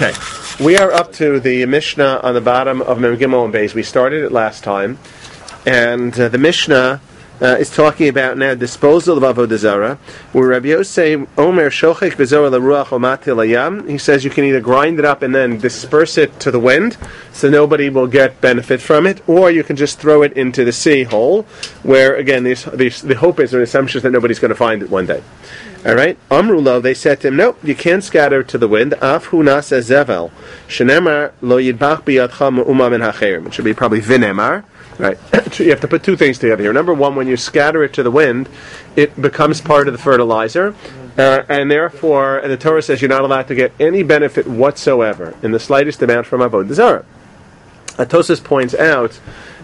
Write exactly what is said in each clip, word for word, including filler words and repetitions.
Okay, we are up to the Mishnah on the bottom of Mem Gimel and Beis. We started it last time, and uh, the Mishnah uh, is talking about now disposal of avodah zara. Where Rabbi Yosef Omer Shochek V'Zorah LaRuach Omati Layam, he says you can either grind it up and then disperse it to the wind, so nobody will get benefit from it, or you can just throw it into the sea hole, where again the, the, the hope is or the assumption is that nobody's going to find it one day. All right, Amrulo, they said to him, no, you can't scatter to the wind. Af huna says zevel, shenemar lo yidbach biyadcha me'uma min hacherim. It should be probably vinemar. Right, you have to put two things together here. Number one, when you scatter it to the wind, it becomes part of the fertilizer, uh, and therefore, and the Torah says you're not allowed to get any benefit whatsoever in the slightest amount from avodah zara. Tosfos points out.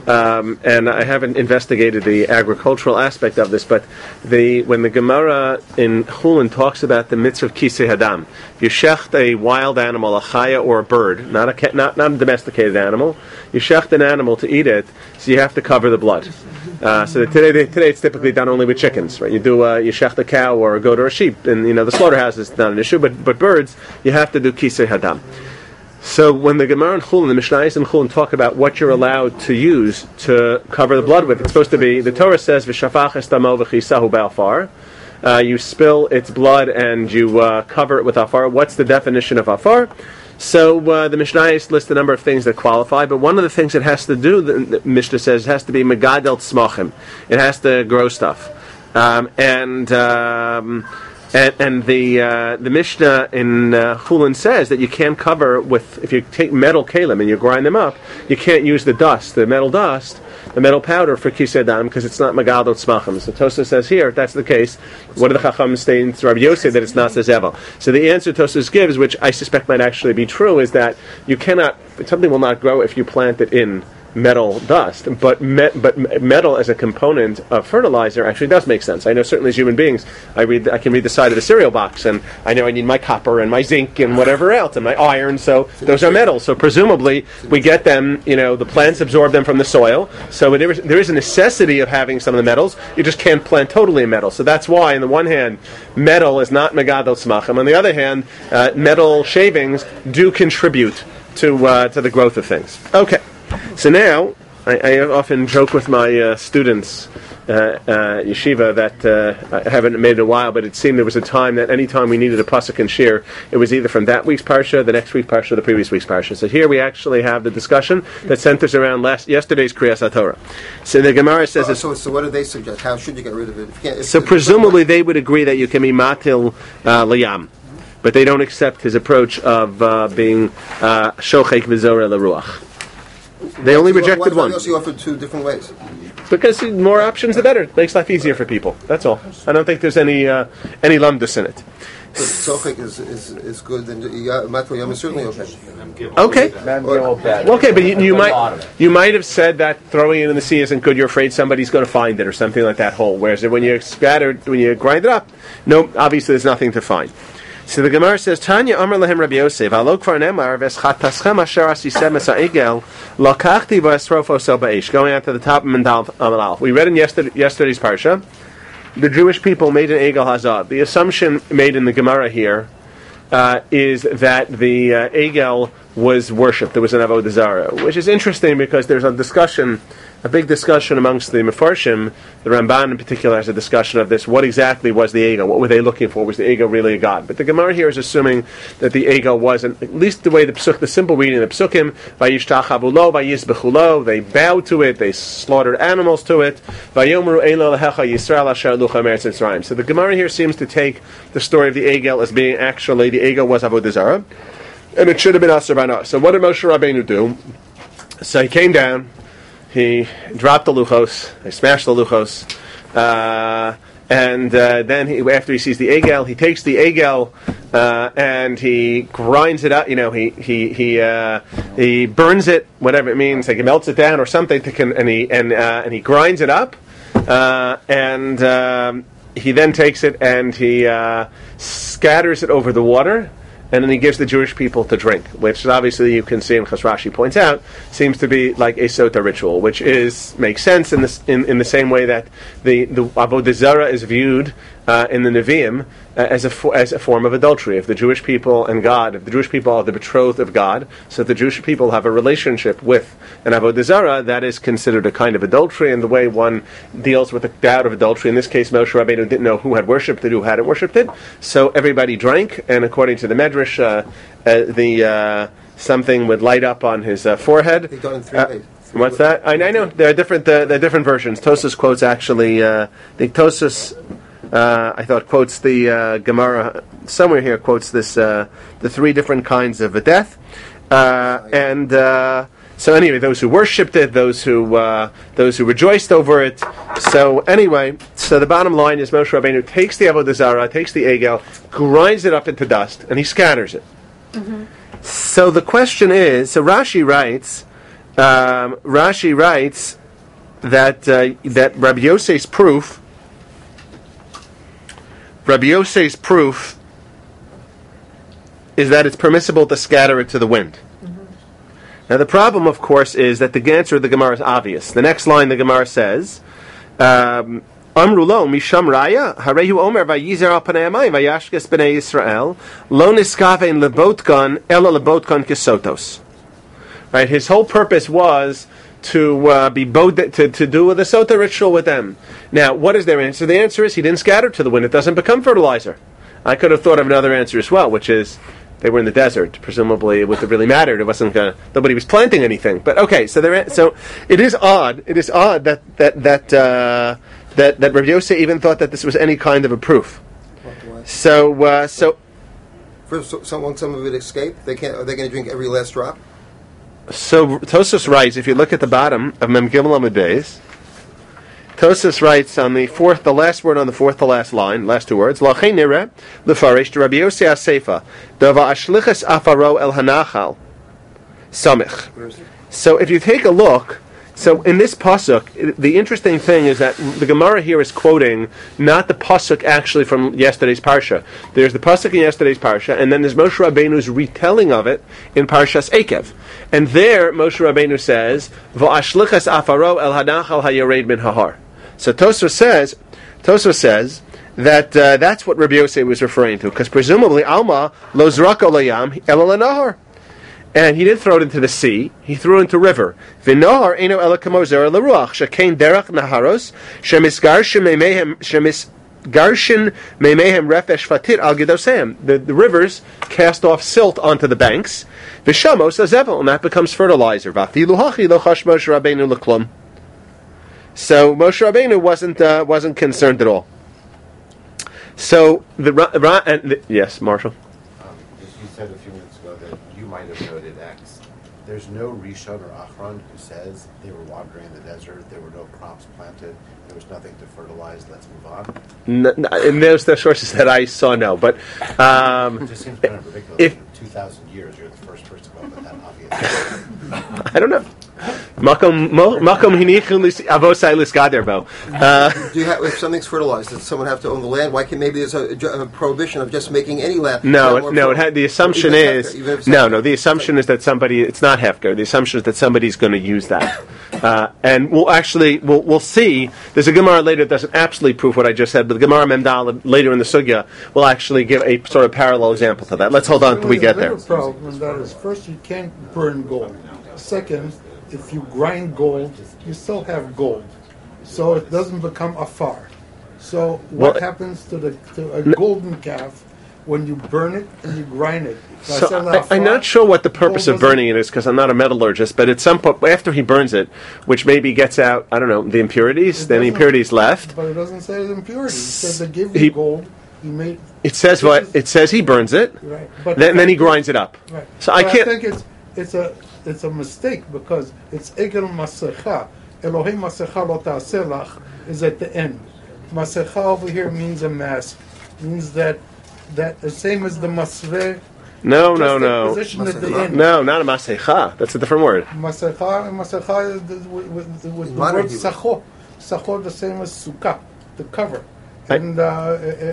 Um, and I haven't investigated the agricultural aspect of this, but the when the Gemara in Chulin talks about the mitzvah of kisei hadam, if you shecht a wild animal, a chaya or a bird, not a not not a domesticated animal, you shecht an animal to eat it, so you have to cover the blood. Uh, so today, they, today it's typically done only with chickens, right? You do uh, you shecht a cow or a goat or a sheep, and you know the slaughterhouse is not an issue, but but birds you have to do kisei hadam. So when the Gemara and Chulin, the Mishnayos and Chulin talk about what you're allowed to use to cover the blood with, it's supposed to be, the Torah says, V'shafach es damo v'chisahu ba'afar. Uh, you spill its blood and you uh, cover it with afar. What's the definition of afar? So uh, the Mishnayos list a number of things that qualify, but one of the things it has to do, the, the Mishnah says, it has to be megadel tzmachim. It has to grow stuff. Um, and... Um, And, and the uh, the Mishnah in uh, Chulin says that you can't cover with, if you take metal kalim and you grind them up, you can't use the dust, the metal dust, the metal powder for kisei hadam because it's not megadol tzmachim. So Tosfos says here, if that's the case, what do the Chacham say in Rabbi Yosef that it's not zevel? So the answer Tosfos gives, which I suspect might actually be true, is that you cannot, something will not grow if you plant it in metal dust, but me, but metal as a component of fertilizer actually does make sense. I know certainly as human beings, I read I can read the side of the cereal box, and I know I need my copper and my zinc and whatever else, and my iron. So those are metals. So presumably we get them. You know, the plants absorb them from the soil. So there is, there is a necessity of having some of the metals. You just can't plant totally in metal. So that's why, on the one hand, metal is not megadol tzmachim. On the other hand, uh, metal shavings do contribute to uh, to the growth of things. Okay. So now, I, I often joke with my uh, students, uh, uh, yeshiva, that uh, I haven't made it in a while, but it seemed there was a time that any time we needed a pasuk and shir, it was either from that week's parsha, the next week's parsha, or the previous week's parsha. So here we actually have the discussion that centers around last yesterday's Kriyas HaTorah. So the Gemara says... Oh, so, so what do they suggest? How should you get rid of it? If you can't, if so presumably they would agree that you can be matil uh, layam, but they don't accept his approach of uh, being uh, shochek v'zorah l'ruach. They only rejected one. Why did you offer two different ways? Because more options, the better. It makes life easier for people. That's all. I don't think there's any uh, any lumdus in it. Sochik is, is is good, then Matro Yom is certainly okay. Okay. Okay, but you, you might you might have said that throwing it in the sea isn't good. You're afraid somebody's going to find it or something like that whole. Whereas when you scatter, when you grind it up, no, obviously there's nothing to find. So the Gemara says, Tanya Amar Lehem Rabbi Yosef, Alok Kvar Nemar V'Schataschem Asher Asisem Es Ha'egel Lakachti V'Esrofo Sel Ba'esh. Going out to the top of Mendal Amalal. We read in yesterday, yesterday's parsha, the Jewish people made an Egel Hazah. The assumption made in the Gemara here uh, is that the uh, Egel was worshipped. There was an avodah zara, which is interesting because there's a discussion. A big discussion amongst the Mefarshim, the Ramban in particular has a discussion of this. What exactly was the Egel? What were they looking for? Was the Egel really a god? But the Gemara here is assuming that the Egel wasn't, at least the way the Psuk, the simple reading of the Psukim, Vayishtachavu lo, Vayizbechu lo, they bowed to it, they slaughtered animals to it, Vayomru Eilo Lehecha Yisrael Asher Lucha Meretz Mitzrayim. So the Gemara here seems to take the story of the Egel as being actually, the Egel was avodah zara, and it should have been Asur B'Nah. So what did Moshe Rabbeinu do? So he came down, he dropped the luchos, he smashed the luchos, uh, and uh, then he, after he sees the egel, he takes the egel uh, and he grinds it up. You know, he he he uh, he burns it, whatever it means. Like he melts it down or something, to con- and he and uh, and he grinds it up, uh, and um, he then takes it and he uh, scatters it over the water. And then he gives the Jewish people to drink, which obviously you can see, and Chas Rashi points out, seems to be like a sota ritual, which is makes sense in the in, in the same way that the the avodah zara is viewed uh, in the Nevi'im uh, as a fo- as a form of adultery. If the Jewish people and God, if the Jewish people are the betrothed of God, so if the Jewish people have a relationship with an avodah zarah, that is considered a kind of adultery. And the way one deals with the doubt of adultery, in this case, Moshe Rabbeinu didn't know who had worshipped it, who hadn't worshipped it, so everybody drank. And according to the Medrash, uh, uh, the uh, something would light up on his uh, forehead. They done in three Uh, days. What's that? I, I know there are different. Uh, there are different versions. Tosas quotes actually. Uh, the Tosas, uh, I thought, quotes the uh, Gemara somewhere here. Quotes this uh, the three different kinds of a death, uh, and uh, so anyway, those who worshipped it, those who uh, those who rejoiced over it. So anyway, so the bottom line is Moshe Rabbeinu takes the avodah zarah, takes the egel, grinds it up into dust, and he scatters it. Mm-hmm. So the question is, so Rashi writes. Um, Rashi writes that uh, that Rabbi Yossei's proof, Rabbi Yossei's proof, is that it's permissible to scatter it to the wind. Mm-hmm. Now the problem, of course, is that the answer of the Gemara is obvious. The next line the Gemara says, um, Amru lo misham raya harehu omer vayizer al panei hamayim vayashkes bnei Yisrael lo niskavein lebotkan ela lebotkan kesotos. Right, his whole purpose was to uh, be bod- to to do the sota ritual with them. Now, what is their answer? The answer is he didn't scatter to the wind; it doesn't become fertilizer. I could have thought of another answer as well, which is they were in the desert. Presumably, it would have really mattered. It wasn't gonna, nobody was planting anything. But okay, so there. So it is odd. It is odd that that that uh, that that Rabbi Yossei even thought that this was any kind of a proof. So uh, so. First, so, someone, some of it escaped. They can't. Are they going to drink every last drop? So Tosas writes, if you look at the bottom of Mem Gimel Amud Beis, Tosas writes on the fourth, the last word on the fourth to last line, last two words, Lachei nireh lefarish Rabbi Yossei HaSeifa dava ashlichas afaro el hanachal samich. So if you take a look, so in this pasuk, the interesting thing is that the Gemara here is quoting not the pasuk actually from yesterday's parsha. There's the pasuk in yesterday's parsha, and then there's Moshe Rabbeinu's retelling of it in Parshas Ekev. And there, Moshe Rabbeinu says, "Va'ashlichas afaro el hanachal hayared min hahar." So Tosfos says, Tosfos says that uh, that's what Rabbi Yossei was referring to, because presumably Alma lo zraka layam el nahar. And he didn't throw it into the sea; he threw it into river. V'nohar eino ela kamo zera l'ruach shekein derech naharos shemisgarshin meimehem shemisgarshin meimehem refesh fatir al gedosem. The the rivers cast off silt onto the banks. V'shamos azevel, and that becomes fertilizer. V'afilu hachi lo chash Moshe Rabbeinu l'klum. So Moshe Rabbeinu wasn't uh, wasn't concerned at all. So the, ra- and the yes, Marshall. Um, you said a few minutes ago that you might have noted X. There's no Rishon or Achron who says they were wandering in the desert, there were no crops planted, there was nothing to fertilize, let's move on. No, no, and there's the sources that I saw, no. But um, it just seems kind of ridiculous. If, in two thousand years, you're the first person to go up with that obvious. I don't know. Makom makom hinichun avosai liskader bo. Do you have, if something's fertilized, does someone have to own the land? Why can't maybe there's a, a prohibition of just making any land? No, land no. It had, the assumption is hefker, no, no. The assumption is that somebody. It's not hefker. The assumption is that somebody's going to use that, uh, and we'll actually we'll we'll see. There's a Gemara later that doesn't absolutely prove what I just said, but the Gemara Memdal later in the Sugya will actually give a sort of parallel example to that. Let's hold on until we get there. The problem that is, first, you can't burn gold. Second, if you grind gold, you still have gold, so it doesn't become afar. So what well, happens to the to a n- golden calf when you burn it and you grind it? So I, I'm not sure what the purpose of burning it is, because I'm not a metallurgist. But at some point, after he burns it, which maybe gets out, I don't know, the impurities, then the impurities left. But it doesn't say the impurities. It says they give you he, gold. He made. It says what? Is, it says he burns it. Right. But then, then he grinds it up. Right. So but I can't. I think it's it's a. It's a mistake because it's Egel Masecha. Elohim Masecha lo ta'aselach is at the end. Masecha over here means a mask. Means that that the same as the Masveh. No, no, no. Position at the end. No, not a Masecha. That's a different word. Masecha and Masecha is the, with, with, with the word Sacho. Sacho the same as Sukkah, the cover. And uh,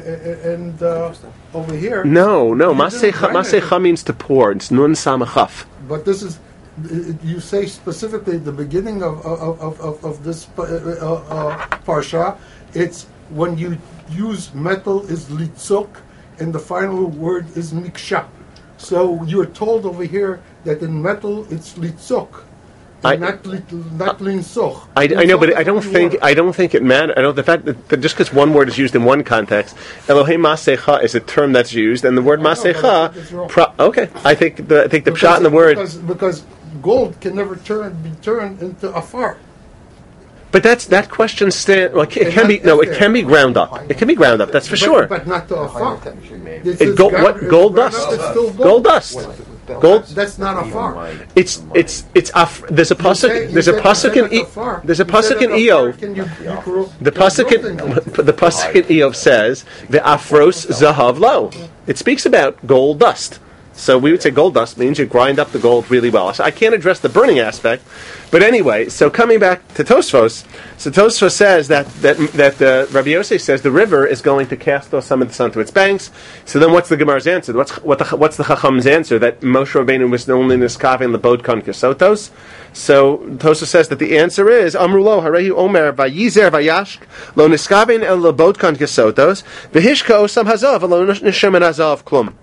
and uh, over here. No, no. Masecha, Masecha means to pour. It's Nun Samachaf. But this is. You say specifically at the beginning of of, of, of, of this uh, uh, parsha, it's when you use metal is litzok, and the final word is miksha. So you're told over here that in metal it's litzok. I- Not lit, not linsoch. I, I know, but I don't Linsoch is think water. I don't think it matters. I know the fact that, that just because one word is used in one context, Elohim Masecha is a term that's used, and the word I know, but I think Masecha. it's wrong. Pro, okay, I think the I think the Because- pshat in the word, because, because gold can never turn be turned into afar. but that's that question stand. Well, it, it And can be not no, if it there. can be ground up. It can be ground up. That's for but, sure. But not to afar. This It is go- gar- what if gold ground dust? up, it's still Gold dust. Gold. That's not afar. It's it's it's af, there's a You say- pasuk you there's a said- pasuk you in said E- afar. there's a You said pasuk in afar, Eov. can you- you grow- The can pasuk grow in, things. the pasuk in Eov says the afros zahav lo. It speaks about gold dust. So we would say gold dust means you grind up the gold really well. So I can't address the burning aspect, but anyway. So coming back to Tosfos, so Tosfos says that that that uh, Rabbi Yosef says the river is going to cast off some of the sun to its banks. So then, what's the Gemara's answer? What's what the what's the Chacham's answer that Moshe Rabbeinu was only niskavin lebod kan kesotos? So Tosfos says that the answer is Amrulo Harehu Omer Vayizer Vayashk Lo niskavin el lebod kan kesotos v'hishka osam hazav lo nishem and hazav klum.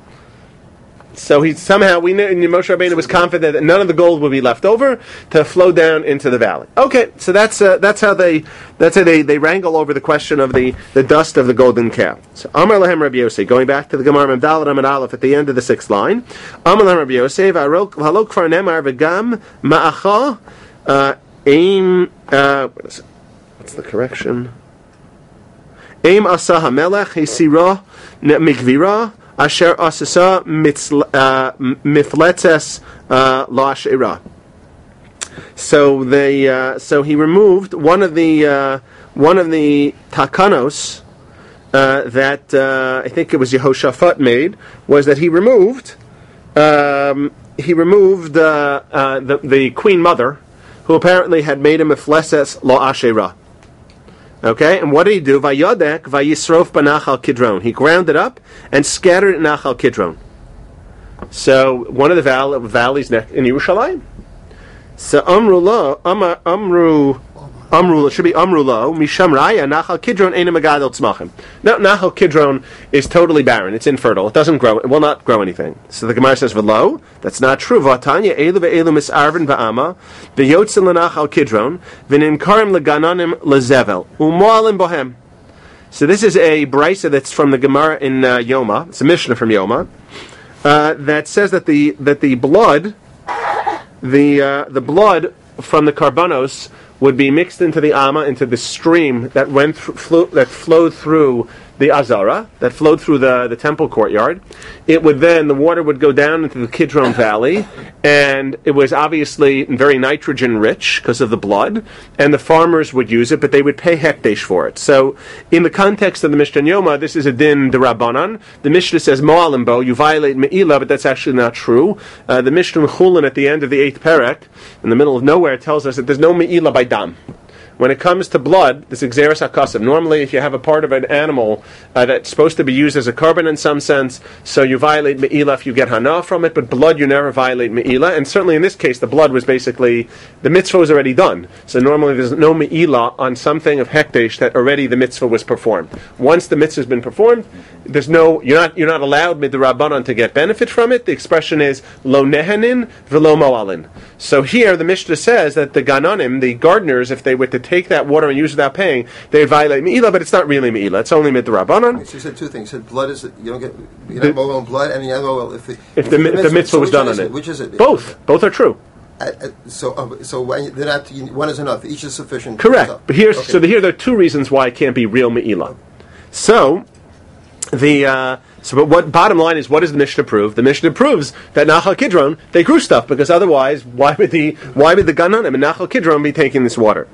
So he somehow we knew Moshe Rabbeinu was confident that none of the gold would be left over to flow down into the valley. Okay, so that's uh, that's how they that's how they, they wrangle over the question of the, the dust of the golden calf. So Amar Lahem Rabbi Yosef, going back to the Gemara Memdalad Amid Aleph at the end of the sixth line. Amar Lahem Rabbi Yosef, Halok Kfar Nemar V'Gam Ma'acha Aim. What's the correction? Aim Asa HaMelech Hisira Mikvira. Asher asasa mifletes la'ashira. So they, uh, so he removed one of the uh, one of the takanos uh, that uh, I think it was Yehoshaphat made was that he removed um, he removed uh, uh, the the queen mother who apparently had made him mifletes la'ashira. Okay, and what did he do? Vayodek vayisrof banachal kidron. He ground it up and scattered it in Nachal Kidron. So one of the val- valleys in Yerushalayim. So Amru lo, Amru, Amru, Amru, it should be Amru lo, Misham Raya, Nachal Kidron Eina Megadol Tzmachim. Now Nachal Kidron is totally barren. It's infertile. It doesn't grow. It will not grow anything. So the Gemara says, V'lo, that's not true. V'atanya Elu ve'elu misarvin v'ama, v'yotzin l'Nachal Kidron, v'ninkarim l'gananim l'zevel, u'moalim bohem. So this is a brisa that's from the Gemara in uh, Yoma. It's a Mishnah from Yoma uh, that says that the that the blood, the uh, the blood from the karbanos would be mixed into the ama, into the stream that went th- flew, that flowed through the Azara, that flowed through the, the temple courtyard. It would then, the water would go down into the Kidron Valley, and it was obviously very nitrogen rich because of the blood, and the farmers would use it, but they would pay hekdesh for it. So, in the context of the Mishnah Yoma, this is a din d'Rabbanan. The Mishnah says, Mo'alimbo, you violate Me'ilah, but that's actually not true. Uh, the Mishnah Chulin at the end of the eighth perek, in the middle of nowhere, tells us that there's no Me'ilah by dam. When it comes to blood, this is Xeris HaKasav. Normally, if you have a part of an animal uh, that's supposed to be used as a carbon in some sense, so you violate Me'ilah if you get Hana from it, but blood you never violate Me'ilah. And certainly in this case, the blood was basically, the mitzvah was already done. So normally there's no Me'ilah on something of Hekdesh that already the mitzvah was performed. Once the mitzvah has been performed, there's no, you're not you're not allowed mid-Rabbanan to get benefit from it. The expression is lo nehanin v'lo mo'alin. So here the Mishnah says that the Gananim, the gardeners, if they were to take that water and use it without paying, they would violate Me'ilah, but it's not really Me'ilah. It's only mid-Rabbanan. So you said two things. You said blood is, you don't get, you're not moel on blood, and the other well, if, the, If the, if the mitzvah so was which done one on is it. Which is it? Both. Both are true. Uh, uh, so, uh, so when they're not, one is enough. Each is sufficient. Correct. So, But here's okay. so the, here there are two reasons why it can't be real Me'ilah. So the uh, so but what bottom line is, what does the Mishnah prove? The Mishnah proves that Nachal Kidron they grew stuff, because otherwise why would the why would the Gananim and Nachal Kidron be taking this water?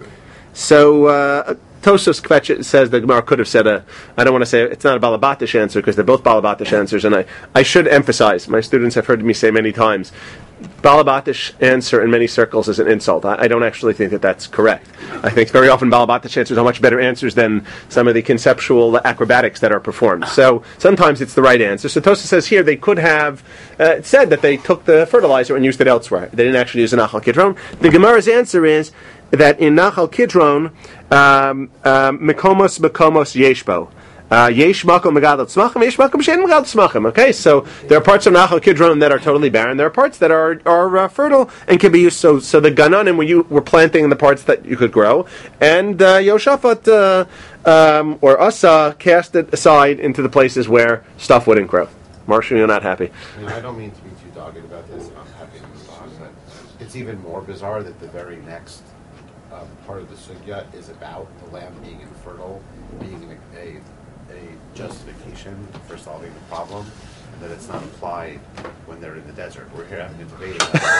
So uh, Tosos Kvetch says the Gemara could have said a, I don't want to say, it's not a Balabatish answer, because they're both Balabatish answers, and I, I should emphasize, my students have heard me say many times, Balabatish answer in many circles is an insult. I, I don't actually think that that's correct. I think very often Balabatish answers are much better answers than some of the conceptual acrobatics that are performed. So sometimes it's the right answer. So Tosa says here they could have uh, said that they took the fertilizer and used it elsewhere. They didn't actually use the Nachal Kidron. The Gemara's answer is that in Nachal Kidron, um, um, Mekomos Mekomos Yeshbo. Yesh makom megadol tzmachim, yesh makom she'en megadol tzmachim. Okay, so there are parts of Nachal Kidron that are totally barren. There are parts that are are uh, fertile and can be used. So, so the Gananim were you were planting in the parts that you could grow, and uh, Yoshaphat uh, um, or Asa cast it aside into the places where stuff wouldn't grow. Marshall, you're not happy. I mean, I don't mean to be too dogged about this. I'm happy to move on, but it's even more bizarre that the very next um, part of the sugya is about the land being infertile, being a, a, a justification for solving the problem, and that it's not applied when they're in the desert. We're here having a debate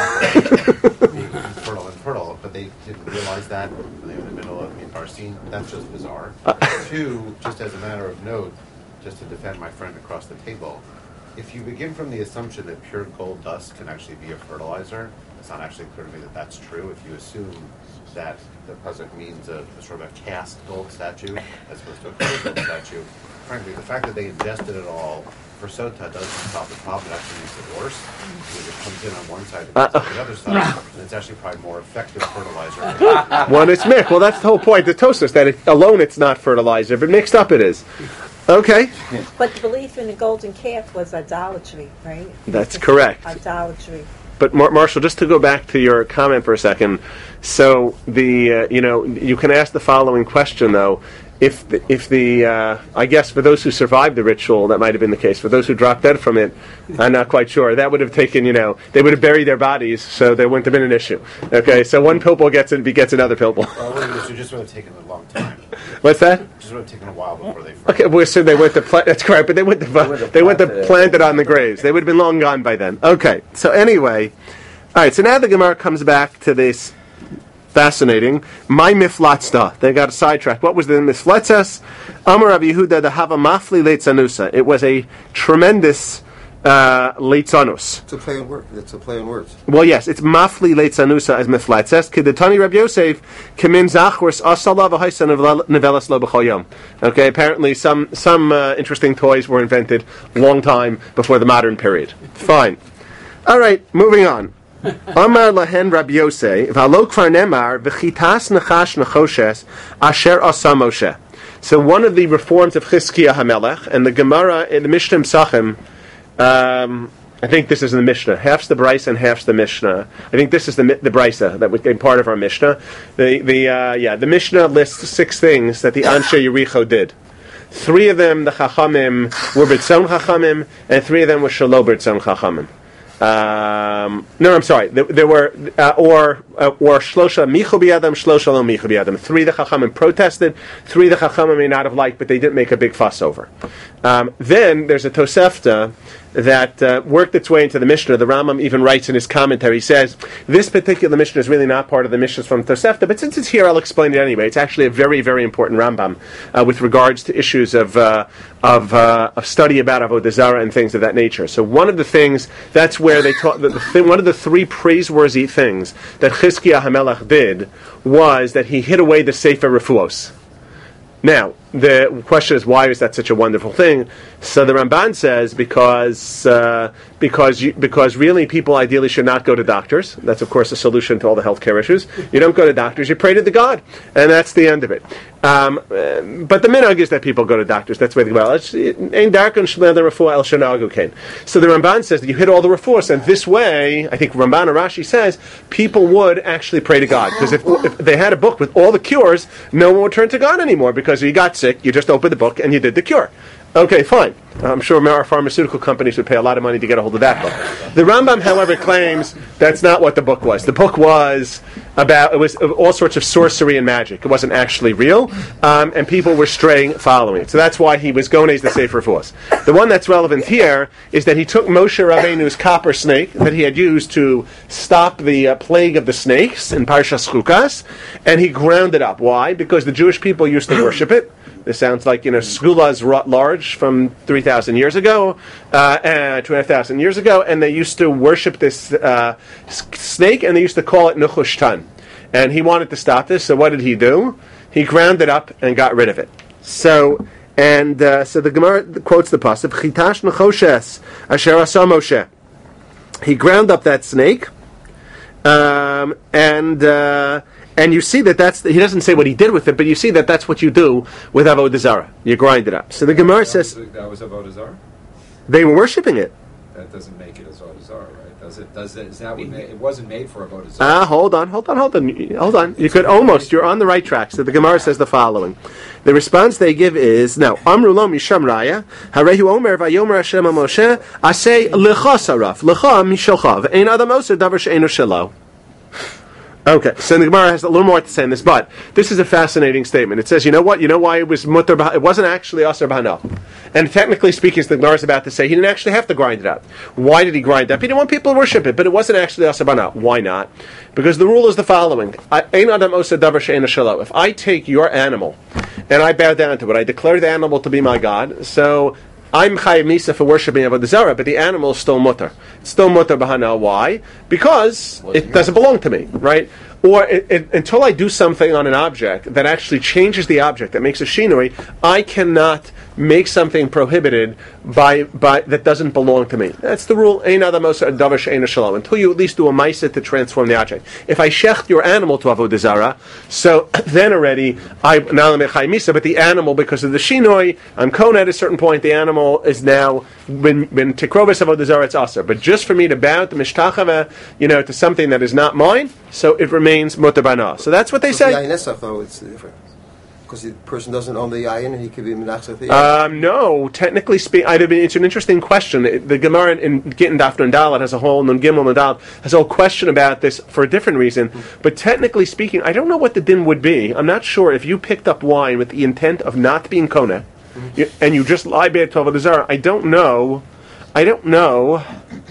about being infertile and fertile, but they didn't realize that when they were in the middle of Midbar scene. That's just bizarre. Two, just as a matter of note, just to defend my friend across the table, if you begin from the assumption that pure gold dust can actually be a fertilizer, it's not actually clear to me that that's true. If you assume that the pasuk means a, a sort of a cast gold statue as opposed to a colored gold statue, frankly, the fact that they ingested it all for sota doesn't solve the problem. It actually makes it worse because it comes in on one side and comes out on the other side, and it's actually probably more effective fertilizer. Well, it's mixed. Well, that's the whole point. The Tosfos that it, alone it's not fertilizer, but mixed up it is. Okay. But the belief in the golden calf was idolatry, right? That's correct. Idolatry. But Mar- Marshall, just to go back to your comment for a second, so the uh, you know you can ask the following question though. If the, if the uh, I guess for those who survived the ritual, that might have been the case. For those who dropped dead from it, I'm not quite sure. That would have taken, you know, they would have buried their bodies, so there wouldn't have been an issue. Okay, so one pilpul gets it, gets another pilpul. Well, it just would have taken a long time. What's that? It just would have taken a while before they. Okay, well, so they went to plant. That's correct, but they went to they, they went to plant it on the graves. They would have been long gone by then. Okay, so anyway, all right. So now the Gemara comes back to this. Fascinating. My miflatzda. They got sidetracked. What was the miflatzas? Amar Rav Yehuda the hava mafli leitzanusa. It was a tremendous uh, leitzanus. It's a play on words. It's a play on words. Well, yes, it's mafli leitzanusa as miflatzas. Kedetani Rabbi Yosef kemin zachors asala v'haisa nevelas lo b'chol yom. Okay, apparently some some uh, interesting toys were invented long time before the modern period. Fine. All right, moving on. Amar lahen Rabbi Yosef, v'alo kvar nemar v'chitas nechash nechoshes asher asa Moshe. So one of the reforms of Chizkiah HaMelech, and the Gemara in the Mishnah Psachim, um, I think this is in the Mishnah. Half's the Brisa and half's the Mishnah. I think this is the the Brisa that became part of our Mishnah. The the uh, yeah the Mishnah lists six things that the Anshe Yericho did. Three of them the Chachamim were B'tzon Chachamim, and three of them were Shelo B'tzon Chachamim. Um, no, I'm sorry. There, there were, uh, or uh, or shlosha michu biyadam, shlosha lo michu biyadam. Three the chachamim protested. Three the chachamim may not have liked, but they didn't make a big fuss over. Um, then there's a Tosefta that uh, worked its way into the Mishnah. The Rambam even writes in his commentary. He says this particular Mishnah is really not part of the Mishnahs from Tosefta, but since it's here, I'll explain it anyway. It's actually a very, very important Rambam uh, with regards to issues of uh, of, uh, of study about Avodah Zarah and things of that nature. So one of the things that's where they taught the, the thing, one of the three praiseworthy things that Chizkiah HaMelech did was that he hid away the Sefer Refuos. Now, the question is, why is that such a wonderful thing? So the Ramban says because uh, because you, because really people ideally should not go to doctors. That's of course a solution to all the healthcare issues. You don't go to doctors, you pray to the God, and that's the end of it. Um, but the minhag is that people go to doctors. That's where they go. Well, so the Ramban says that you hit all the refuahs, and this way, I think Ramban or Rashi says, people would actually pray to God. Because if, if they had a book with all the cures, no one would turn to God anymore, because you got sick, you just opened the book and you did the cure. Okay, fine. I'm sure our pharmaceutical companies would pay a lot of money to get a hold of that book. The Rambam, however, claims that's not what the book was. The book was about, it was all sorts of sorcery and magic. It wasn't actually real, um, and people were straying following it. So that's why he was Gonez the Sefer Refuos. The one that's relevant here is that he took Moshe Rabbeinu's copper snake that he had used to stop the uh, plague of the snakes in Parshas Chukas, and he ground it up. Why? Because the Jewish people used to worship it. This sounds like, you know, Skula's wrought large from three thousand years ago, uh, and two and a half thousand years ago, and they used to worship this uh, snake, and they used to call it Nechushtan. And he wanted to stop this, so what did he do? He ground it up and got rid of it. So, and uh, so the Gemara quotes the pasuk, Chitash Nechoshes Asher Asa Moshe. He ground up that snake, um, and uh, And you see that that's, he doesn't say what he did with it, but you see that that's what you do with Avodah Zarah. You grind it up. So the Gemara says... That was Avodah Zarah? They were worshipping it. That doesn't make it as Avodah Zarah, right? Does it? Does it? Is that what made, it wasn't made for Avodah Zarah? Ah, hold on, hold on, hold on, hold on. You could almost, you're on the right track. So the Gemara says the following. The response they give is, now, Amru lo misham raya, harehu omer vayomer Hashem al Moshe, asay lecha saraf, lecha mishalcha, ve'ein adam oser davar she'einu shelo. Okay, so the Gemara has a little more to say on this, but this is a fascinating statement. It says, you know what? You know why it was mutter? Bah- it wasn't actually asar b'hana. And technically speaking, the Gemara is about to say he didn't actually have to grind it up. Why did he grind it up? He didn't want people to worship it, but it wasn't actually asar b'hana. Why not? Because the rule is the following: Ein adam oser davar she'einu shelo. If I take your animal and I bow down to it, I declare the animal to be my God. So I'm chayav misa for worshiping Avodah Zarah, but the animal is still mutter. It's still mutter b'hana. Why? Because it doesn't belong to me, right? Or it, it, until I do something on an object that actually changes the object, that makes a shinui, I cannot make something prohibited by by that doesn't belong to me. That's the rule. Ein adam oser davar she'einu shelo. Until you at least do a ma'aseh to transform the object. If I shecht your animal to Avodah Zarah, so then already I now I'm chayav misa, but the animal, because of the shinui, I'm kona at a certain point. The animal is now when when tikrovas Avodah Zarah it's aser. But just for me to bow to mishtachava, you know, to something that is not mine, so it remains mutter b'hana. So that's what they But say. the yayin esach, though, it's different. Because the person doesn't own the yayin, and he could be menachzeh the yayin. Um, no, technically speaking, it's an interesting question. The Gemara in Gittin Daf Nun Dalet has a whole Nun Gimel Nun Dalet has a whole question about this for a different reason. Mm-hmm. But technically speaking, I don't know what the din would be. I'm not sure if you picked up wine with the intent of not being koneh, mm-hmm. you, and you just lie bad to Avodah Zarah. I don't know. I don't know.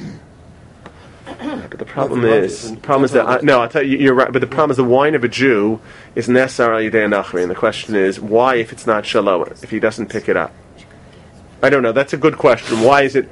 But the problem is, the problem is that I, no, I tell you, you're right. But the problem is, the wine of a Jew is nesar al yidei nachri, and the question is, why, if it's not shalom, if he doesn't pick it up? I don't know. That's a good question. Why is it?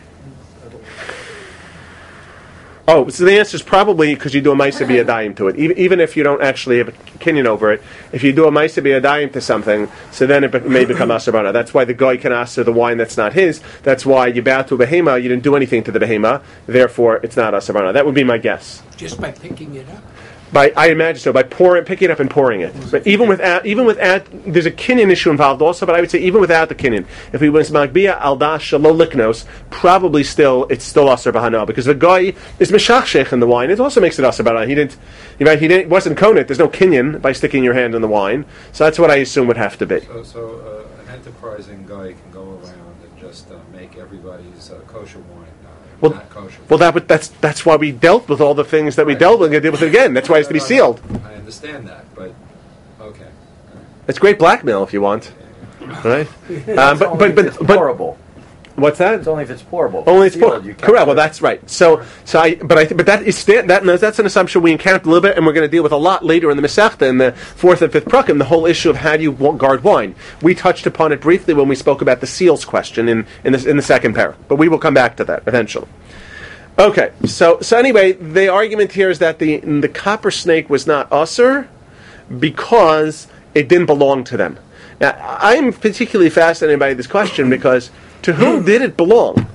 Oh, so the answer is probably because you do a ma'aseh b'yadayim to it. Even, even if you don't actually have a kinyan over it, if you do a ma'aseh b'yadayim to something, so then it be, may become asar b'hana. That's why the guy can asar the wine that's not his. That's why you bow to a behema, you didn't do anything to the behema, therefore it's not asar b'hana. That would be my guess. Just by picking it up? By, I imagine so, by pouring, picking it up and pouring it. But even without, even without, there's a kinyan issue involved also, but I would say even without the kinyan, if we went to Magbia al dash shalo liknos, probably still, it's still asar b'hana, because the guy is meshachshech in the wine. It also makes it asar b'hana. He didn't, you know, he didn't, wasn't konit. There's no kinyan by sticking your hand in the wine. So that's what I assume would have to be. So, so uh, an enterprising guy can go around and just uh, make everybody's uh, kosher wine. Well, not kosher. well, that would, that's that's why we dealt with all the things that we Right. dealt with. We're going to deal with it again. That's why it has to be No, no, sealed. no. I understand that, but okay. It's great blackmail if you want, right? Um, but only but if but it's but pourable. what's that? It's only if it's pourable. Only it's Sealed, pour- you can't correct. Well, put it- that's right. So, so I, but I, th- but that is sta- that no, that's an assumption we encountered a little bit, and we're going to deal with a lot later in the Masechta in the fourth and fifth prakim. The whole issue of how do you wa- guard wine. We touched upon it briefly when we spoke about the seals question in in the in the second parak, but we will come back to that eventually. Okay, so so anyway, the argument here is that the the copper snake was not usher because it didn't belong to them. Now, I'm particularly fascinated by this question because to whom did it belong?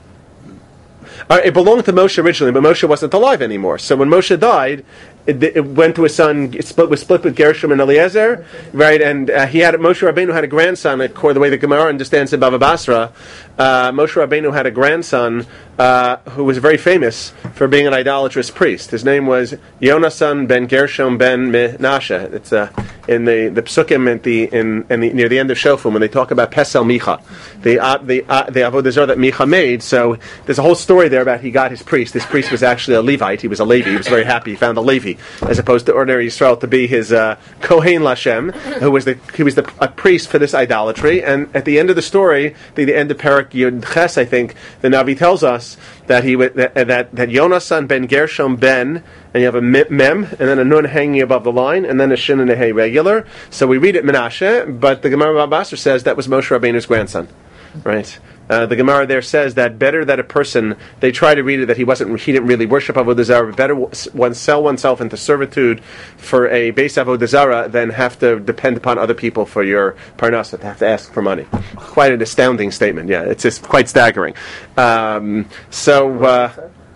Uh, it belonged to Moshe originally, but Moshe wasn't alive anymore. So when Moshe died, it, it went to his son. It split was split with Gershom and Eliezer, right? And uh, he had Moshe Rabbeinu had a grandson. According to the way the Gemara understands in Bava Basra, uh, Moshe Rabbeinu had a grandson uh, who was very famous for being an idolatrous priest. His name was Yonasan ben Gershom ben Menashe. It's uh, in the the psukim at the in, in the, near the end of Shofim when they talk about Pesel Micha, the uh, the uh, the avodah zarah that Micha made. So there's a whole story there about he got his priest. This priest was actually a Levite. He was a Levi. He was very happy he found a Levi, as opposed to ordinary Yisrael to be his uh, Kohen Lashem, who was the he was the a priest for this idolatry. And at the end of the story, the, the end of Parak Yud Ches, I think, the Navi tells us that he that that, that Yonasan ben Gershom ben, and you have a mem, and then a nun hanging above the line, and then a shin and a hey regular. So we read it Menashe, but the Gemara Basra says that was Moshe Rabbeinu's grandson, right? Uh, the Gemara there says that better that a person, they try to read it that he wasn't, he didn't really worship Avodah Zarah, but better one sell oneself into servitude for a base Avodah Zarah than have to depend upon other people for your parnasa, to have to ask for money. Quite an astounding statement, yeah, it's just quite staggering. Um, so, uh,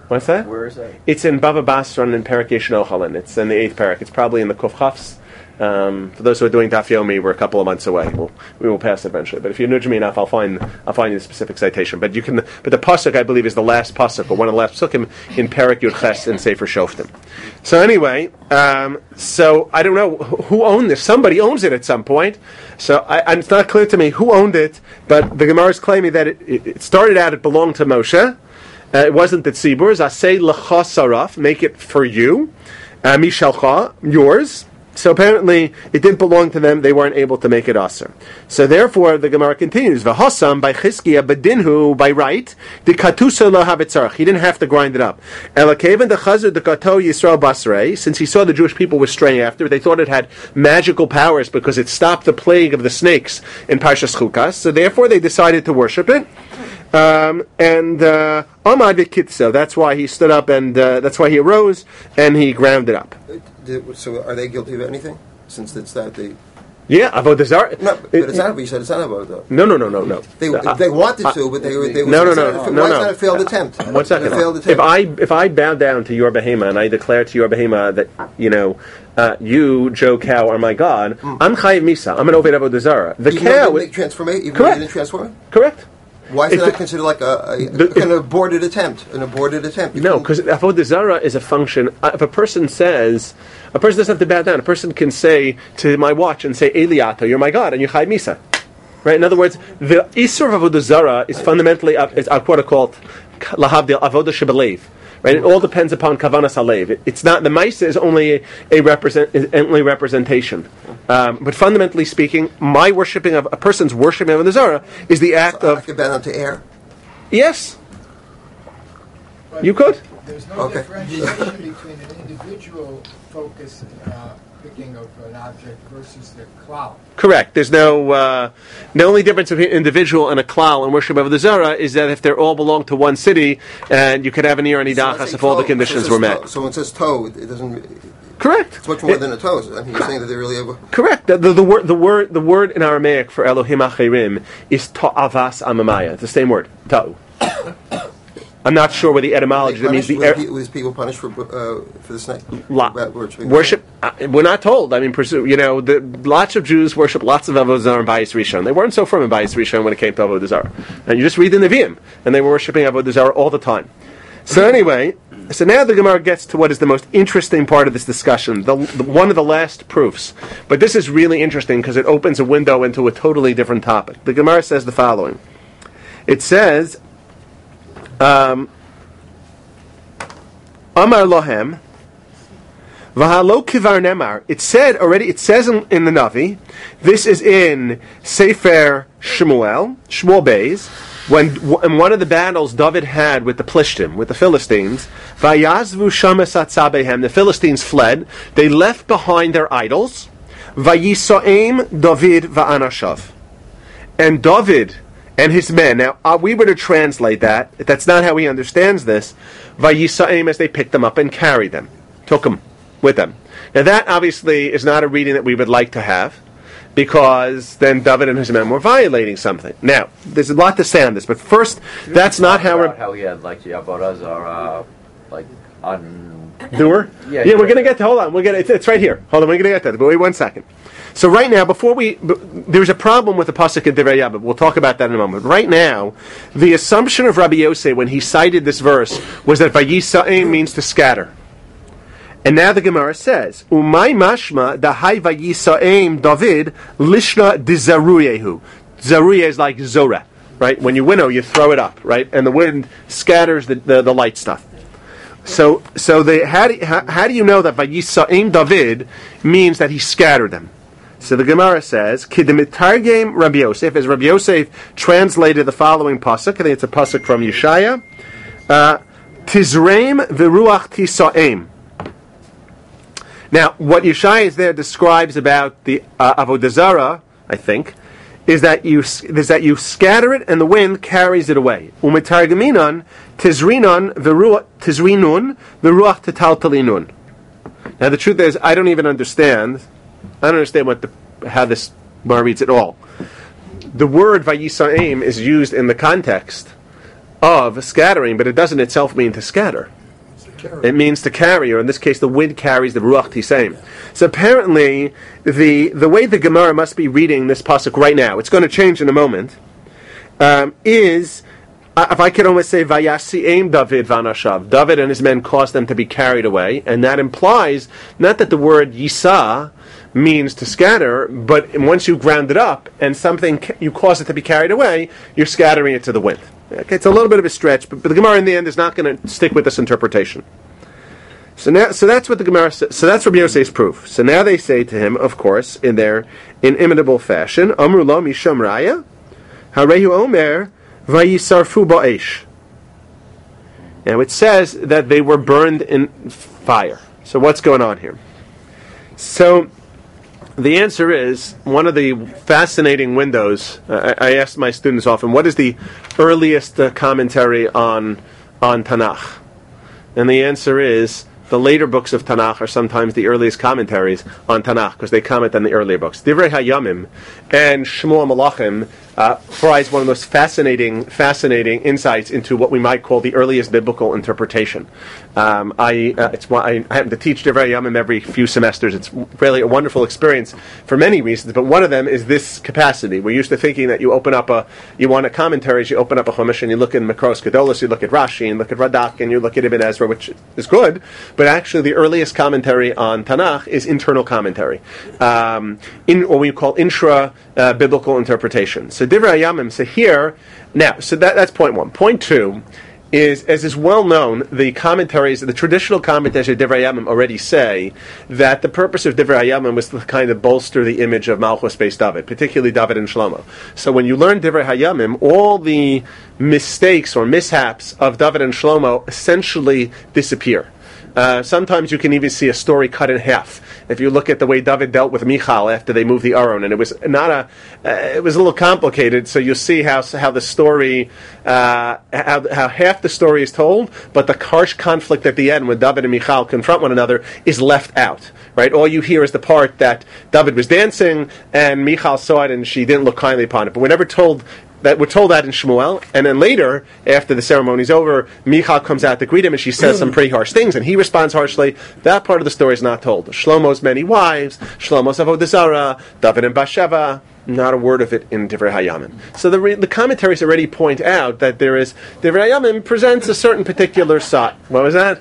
What's that? Where is that? It's in Bava Basra and in Perek Yeshno Chalin. It's in the eighth parak. It's probably in the Kuf Chafs. Um, for those who are doing Daf Yomi, we're a couple of months away. We'll, we will pass it eventually. But if you nudge me enough, I'll find I'll find you the specific citation. But you can. But the pasuk, I believe, is the last pasuk, or one of the last pasukim in Perek Yud Ches and Sefer Shoftim. So anyway, um, so I don't know who owned this. Somebody owns it at some point. So I, and it's not clear to me who owned it. But the Gemara is claiming that it, it, it started out it belonged to Moshe. Uh, it wasn't the tzibur. Zasei lecha saraf, make it for you. Uh, Mishalcha, yours. So apparently, it didn't belong to them. They weren't able to make it aser. So therefore, the Gemara continues: V'hasam by Chizkiya bedinhu by right the katusa lo habitzarach. He didn't have to grind it up. Elakeven the chazur the kato Yisrael basrei. Since he saw the Jewish people were straying after, they thought it had magical powers because it stopped the plague of the snakes in Parshas Chukas. So therefore, they decided to worship it. Um, and uh, Amad v'kitzo. That's why he stood up, and uh, that's why he arose and he ground it up. So are they guilty of anything? Since it's that they... Yeah, avodah zarah. No, but it's not, but you said it's not about that. No, no, no, no, no. They, uh, they wanted to, but they were... They no, no, it's no, not, no, why no. is that a failed attempt? One second. A failed attempt. If I if I bow down to your behema and I declare to your behema that, you know, uh, you, Joe Cow, are my God, mm. I'm chayiv misa. I'm an oved avodah zarah. The even cow... Even transform it? Even correct. Though didn't transform it? Correct. Why is if that the, considered like a, a the, an aborted attempt? An aborted attempt. You no, because avodah zarah is a function. Uh, if a person says, a person doesn't have to bow down. A person can say to my watch and say, Eliyato, you're my God, and you're chayiv misa. Right? In other words, the isur of avodah zarah is fundamentally uh, is uh, what are called lahavdil avodah shebelev. Right? It all depends upon kavanas halev. It, it's not the ma'isa is only a, a represent is only representation. Um, but fundamentally speaking, my worshiping of a person's worshiping of the Zara is the act so of. I could bow down to air. Yes, but you could. There's no Okay. differentiation between an individual focus uh, picking of an object versus the cloud. Correct. There's no uh, the only difference between individual and a klal and worship of the Zara is that if they all belong to one city, and you could have an ir and idachas if all the conditions so were met. Toe. So when it says toe, it doesn't. Correct. It's much more it, than a toe. I mean, you're saying that they really have. A, correct. The, the, the word the word the word in Aramaic for Elohim Achirim is ta'avas amamaya. It's the same word. Ta'u. I'm not sure what the etymology that means. The er- was people punished for uh, for the snake? La- worship. worship uh, we're not told. I mean, pursue. You know, the, lots of Jews worship lots of avodah zarah and bayis rishon. They weren't so firm in bayis rishon when it came to avodah zarah. And you just read the Nevi'im, and they were worshiping avodah zarah all the time. So anyway, so now the Gemara gets to what is the most interesting part of this discussion, the, the one of the last proofs. But this is really interesting because it opens a window into a totally different topic. The Gemara says the following. It says, um, Amar Lohem, V'halo kivar nemar. It said already, it says in, in the Navi, this is in Sefer Shmuel, Shmuel Beis, when in one of the battles David had with the Plishtim, with the Philistines, Vayazvu shames atzabehem, the Philistines fled, they left behind their idols, Vayisoim David va'anashav. And David and his men, now uh, we were to translate that, that's not how he understands this, Vayisoim, as they picked them up and carried them, took them with them. Now that obviously is not a reading that we would like to have, because then David and his men were violating something. Now, there's a lot to say on this, but first, that's not how we're... How he had, like, the avodah zarah, like, on... Doer? Yeah, yeah, we're going to get to... Hold on, we're gonna, it's, it's right here. Hold on, we're going to get to that, but wait one second. So right now, before we... B- there's a problem with the Pasuk in Divrei Yah, but we'll talk about that in a moment. Right now, the assumption of Rabbi Yosef when he cited this verse was that Vayisa'im means to scatter. And now the Gemara says, "Umay mashma dahai vayisa'im David lishna dizaruyehu." Zaruye is like zora, right? When you winnow, you throw it up, right? And the wind scatters the, the, the light stuff. So, so the, how, do, how, how do you know that vayisa'im David means that he scattered them? So the Gemara says, "Kidemitargem Rabbi Yosef," as Rabbi Yosef translated the following pasuk. I think it's a pasuk from Yeshaya. Uh, Tizreim v'ruach tisa'im. Now, what Yeshaya is there describes about the uh, avodah zarah, I think, is that you is that you scatter it and the wind carries it away. Umetargaminon tizrinon v'ruach tizrinun v'ruach tetaltalinun. Now, the truth is, I don't even understand. I don't understand what the, how this Gemara reads at all. The word vayisa'im is used in the context of scattering, but it doesn't itself mean to scatter. It means to carry, or in this case, the wind carries the ruach tiseim. So apparently, the the way the Gemara must be reading this pasuk right now, it's going to change in a moment, um, is, uh, if I could almost say, Vayasi'im David vanashav. David and his men caused them to be carried away, and that implies, not that the word yisa means to scatter, but once you ground it up, and something, you cause it to be carried away, you're scattering it to the wind. Okay, it's a little bit of a stretch, but, but the Gemara in the end is not going to stick with this interpretation. So now, so that's what the Gemara says. So that's Rabbi Yossei's proof. So now they say to him, of course, in their inimitable fashion, Amru lo misham raya, harehu omer vayisarfu ba'esh. Now it says that they were burned in fire. So what's going on here? So the answer is, one of the fascinating windows, uh, I, I ask my students often, what is the earliest uh, commentary on on Tanakh? And the answer is, the later books of Tanakh are sometimes the earliest commentaries on Tanakh, because they comment on the earlier books. Divrei Hayamim and Shmuel Malachim uh, provides one of the most fascinating, fascinating insights into what we might call the earliest biblical interpretation. Um, I, uh, it's I, I happen to teach Divrei Hayamim every few semesters. It's really a wonderful experience for many reasons, but one of them is this capacity. We're used to thinking that you open up a, you want a commentaries, you open up a Chumash and you look in Makros Gedolos, you look at Rashi, and look at Radak, and you look at Ibn Ezra, which is good, but actually the earliest commentary on Tanakh is internal commentary, um, in what we call intra uh, biblical interpretation. So Divrei Hayamim, so here, now, so that, that's point one. Point two is, as is well known, the commentaries, the traditional commentaries of Divrei Hayamim already say that the purpose of Divrei Hayamim was to kind of bolster the image of Malchus Beis David, particularly David and Shlomo. So when you learn Divrei Hayamim, all the mistakes or mishaps of David and Shlomo essentially disappear. Uh, sometimes you can even see a story cut in half. If you look at the way David dealt with Michal after they moved the Aron, and it was not a, uh, it was a little complicated. So you'll see how how the story, uh, how, how half the story is told, but the harsh conflict at the end when David and Michal confront one another is left out. Right? All you hear is the part that David was dancing and Michal saw it and she didn't look kindly upon it. But we're never told. That we're told that in Shmuel, and then later, after the ceremony's over, Michal comes out to greet him, and she says some pretty harsh things, and he responds harshly. That part of the story is not told. Shlomo's many wives, Shlomo's avodah zarah, David and Bathsheba, not a word of it in Divrei Hayamim. So the re- the commentaries already point out that there is Divrei Hayamim presents a certain particular side. What was that?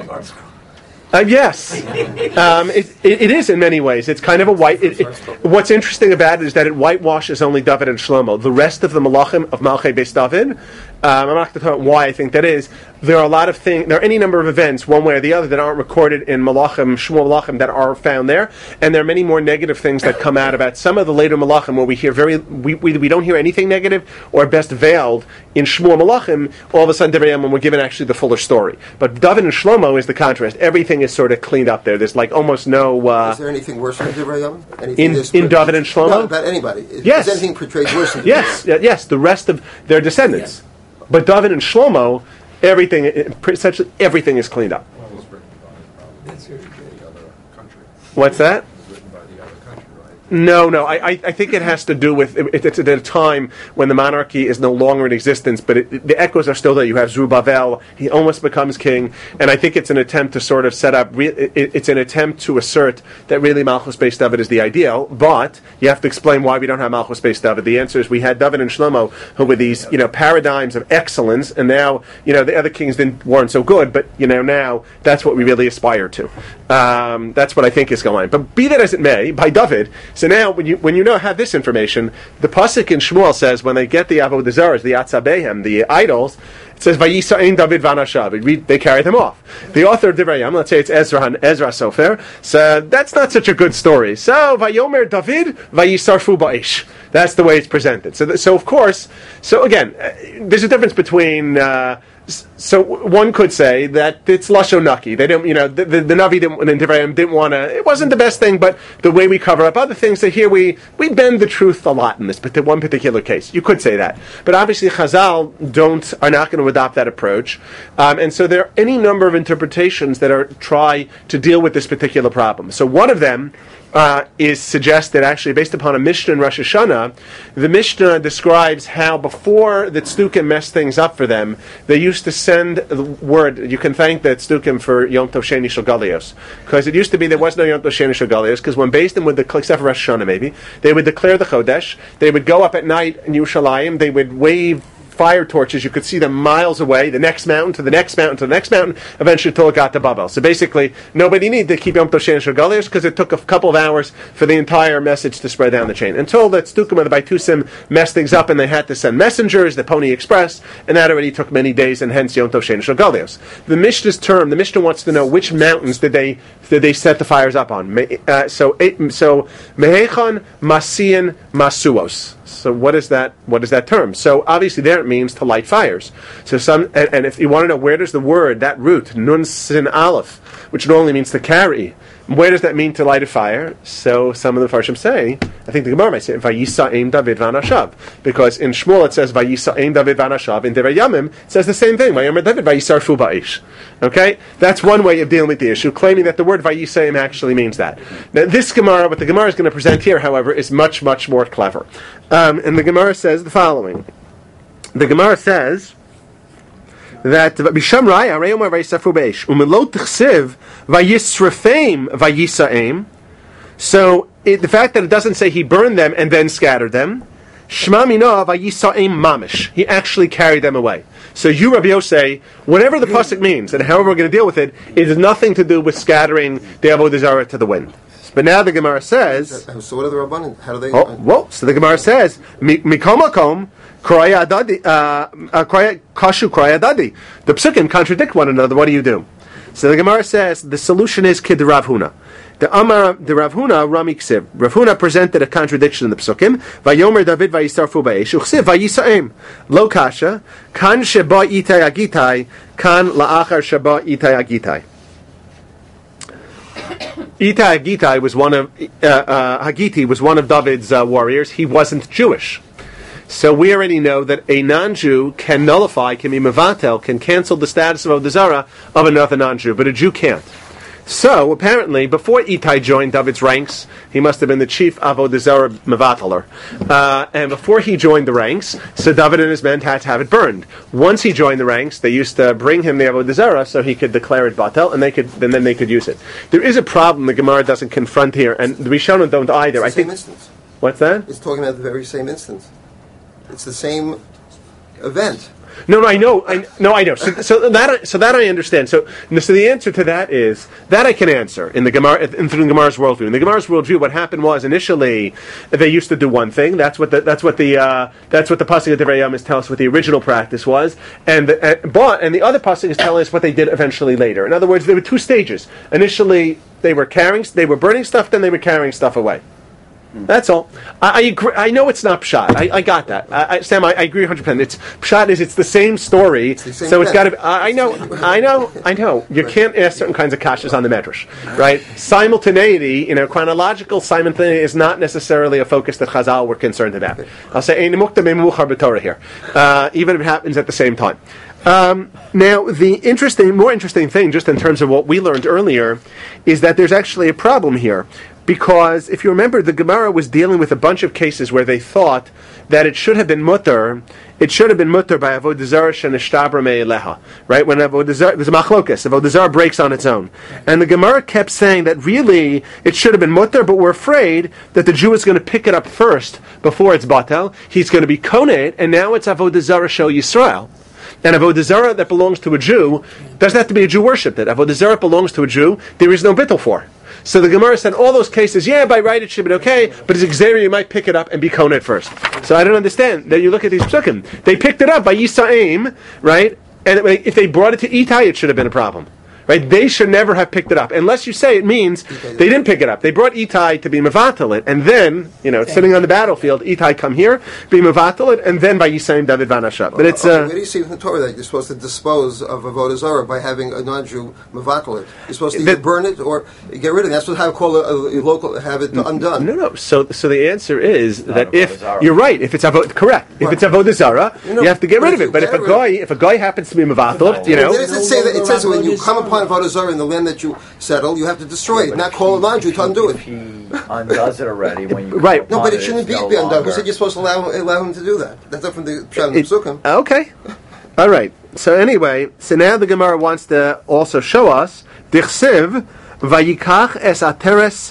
Uh, yes, um, it, it, it is in many ways. It's kind of a white. It, it, what's interesting about it is that it whitewashes only David and Shlomo. The rest of the Malachim of Malchei Beis David, um, I'm not going to talk about why I think that is. There are a lot of things. There are any number of events, one way or the other, that aren't recorded in Malachim, Shmuel Malachim, that are found there, and there are many more negative things that come out about some of the later Malachim, where we hear very, we we, we don't hear anything negative, or best veiled in Shmuel Malachim. All of a sudden, Divrei Hayamim, we're given actually the fuller story. But David and Shlomo is the contrast. Everything is sort of cleaned up there. There's like almost no. Uh, is there anything worse than Divrei Hayamim? Anything in this in portray- David and Shlomo? No, about anybody. Is, yes. Is anything portrayed worse than Yes, Divrei Hayamim? yes. The rest of their descendants, yes. But David and Shlomo, everything, essentially everything is cleaned up. Well, it was written by, probably the other country. What's that? It was written by the other country, right? No, no. I, I think it has to do with it, it's at a time when the monarchy is no longer in existence, but it, the echoes are still there. You have Zerubbabel; he almost becomes king, and I think it's an attempt to sort of set up. Re, it, it's an attempt to assert that really Malchus Beis David is the ideal, but you have to explain why we don't have Malchus Beis David. The answer is we had David and Shlomo, who were these you know paradigms of excellence, and now you know the other kings didn't weren't so good, but you know now that's what we really aspire to. Um, that's what I think is going on. But be that as it may, by David. So now, when you when you know have this information, the pasuk in Shmuel says when they get the avodah zarah, the atzabehem, the idols, it says Vayisa'in David vanashav. They carry them off. The author of Divrei Hayamim, let's say it's Ezra Ezra Sofer. So that's not such a good story. So Vayomer David Vayisarfu ba'esh. That's the way it's presented. So th- so of course, so again, uh, there's a difference between. Uh, So one could say that it's lashon naki. They didn't, you know, the, the, the Navi didn't, and Divrei Hayamim didn't want to. It wasn't the best thing, but the way we cover up other things, that here we we bend the truth a lot in this, but in one particular case, you could say that. But obviously, Chazal don't are not going to adopt that approach, um, and so there are any number of interpretations that are try to deal with this particular problem. So one of them uh, is suggested actually based upon a Mishnah in Rosh Hashanah. The Mishnah describes how before the Tzdukim messed things up for them, they used to send the word. You can thank the Tzdukim for Yom Tov Sheni Shel Galios, because it used to be there was no Yom Tov Sheni Shel Galios, because when Beis Din would declare, except for Rosh Hashanah maybe, they would declare the Chodesh. They would go up at night in Yerushalayim. They would wave fire torches. You could see them miles away, the next mountain to the next mountain to the next mountain, eventually until it got to Babel. So basically, nobody needed to keep Yom Tov Sheni Shel Galios because it took a couple of hours for the entire message to spread down the chain. Until the Tzdukim or the Baitusim messed things up and they had to send messengers, the Pony Express, and that already took many days, and hence Yom Tov Sheni Shel Galios. The Mishnah's term, the Mishnah wants to know which mountains did they did they set the fires up on. Uh, so, so Mehechan, Masian, Masuos. So what is that? What is that term? So obviously there it means to light fires. So some, and, and if you want to know where does the word, that root, nun sin aleph, which normally means to carry, where does that mean to light a fire? So some of the Farshim say, I think the Gemara might say, Vayisa'im David Vanashav, because in Shmuel it says Vayisa'im David Vanashav. In Devar Yamim it says the same thing. Vayomer David Vayisarfu Ba'ish. Okay, that's one way of dealing with the issue, claiming that the word Vayisa'im actually means that. Now this Gemara, what the Gemara is going to present here, however, is much much more clever. Um, and the Gemara says the following. The Gemara says that Bisham Raya Reyomar Vayisafu Beish Umelot Tchsiv Vayisrafeim Vayisaim. So it, the fact that it doesn't say he burned them and then scattered them, Shma Mina Vayisaim Mamish. He actually carried them away. So you, Rabbi Yosei, whatever the pasuk means, and however we're going to deal with it, it has nothing to do with scattering the Avodah Zarah to the wind. But now the Gemara says. So what are the Rabbanim? How do they? Oh, whoa! So the Gemara says, "Mikomakom kraya adadi, kashu kraya adadi." The psukim contradict one another. What do you do? So the Gemara says the solution is kid Rav Huna. The Amar, the Rav Huna, Rami Ksiv. Rav Huna presented a contradiction in the psukim. Vayomer David vayisarfu ba'esh uchsiv vayisaim lo kasha kan sheba itay agitai kan laachar sheba itay agitai. Itai Hagitai was one of uh, uh, Hagiti was one of David's uh, warriors. He wasn't Jewish, so we already know that a non-Jew can nullify, can be mevatel, can cancel the status of Avodah Zarah of another non-Jew, but a Jew can't. So apparently, before Itai joined David's ranks, he must have been the chief Avodah Zarah mevateler, uh, and before he joined the ranks, so David and his men had to have it burned. Once he joined the ranks, they used to bring him the Avodah Zarah so he could declare it batel, and they could, and then they could use it. There is a problem the Gemara doesn't confront here, and the Rishonim don't either. It's the I think. same instance. What's that? It's talking about the very same instance. It's the same event. No, no, I know, I no, I know. So, so that, so that I understand. So, so the answer to that is that I can answer in the Gemara, in the Gemara's worldview. In the Gemara's worldview, what happened was initially they used to do one thing. That's what the, that's what the, uh, that's what the pasuk of Devar Yamis tells us what the original practice was, and the, uh, but and the other pasuk is telling us what they did eventually later. In other words, there were two stages. Initially, they were carrying, they were burning stuff, then they were carrying stuff away. That's all. I, I agree. I know it's not pshat. I, I got that. I, I, Sam, I, I agree one hundred percent. It's pshat is it's the same story, it's the same so it's got to. I, I know. I know. I know. You can't ask certain kinds of kashas on the medrash, right? Simultaneity, you know, chronological simultaneity is not necessarily a focus that Chazal were concerned about. I'll say ein mukta memuchar b'Torah here, uh, even if it happens at the same time. Um, now, the interesting, more interesting thing, just in terms of what we learned earlier, is that there's actually a problem here. Because if you remember, the Gemara was dealing with a bunch of cases where they thought that it should have been mutter, it should have been mutter by Avodah Zarah shenishtabra me'eleha, right? When Avodah Zarah, there's a machlokas, Avodah Zarah breaks on its own. And the Gemara kept saying that really it should have been mutter, but we're afraid that the Jew is going to pick it up first before it's batel. He's going to be koneh, and now it's Avodah Zarah shel Yisrael. And Avodah Zarah that belongs to a Jew doesn't have to be a Jew worshipped it. Avodah Zarah belongs to a Jew, there is no bittul for. So the Gemara said all those cases, yeah, by right it should be okay, but as Xavier you might pick it up and be koneh first. So I don't understand that you look at these psukim. They picked it up by Yisa'im, right? And if they brought it to Itai, it should have been a problem. Right? They should never have picked it up. Unless you say it means they didn't pick it up. They brought Itai to be mevatel it, and then, you know, sitting on the battlefield, Itai come here, be mevatel it, and then by Yisayim David Vanashat. But it's... Uh, uh, where do you see in the Torah that you're supposed to dispose of Avodah Zarah by having a non-Jew mevatel it? You're supposed to either burn it or get rid of it. That's what I call a, a local, have it undone. No, no. So so the answer is Not that if... Zarah. You're right. If it's Avodah... Correct. If Right. it's Avodah Zarah, You know, you have to get rid of but it. But if a if you- guy if a guy happens to be mevatel, you It know... doesn't say that. It says when you come upon find Avodah Zarah in the land that you settle, you have to destroy Yeah, it, not if call a he- non-Jew to undo If it. he undoes it already when you Right. No, come but upon it shouldn't it's be no be undone. Who longer- said you're supposed to allow, allow him to do that? That's not from the Pshat and It- Psukim. Okay. All right. So anyway, so now the Gemara wants to also show us Dichsiv Vayikach es ateres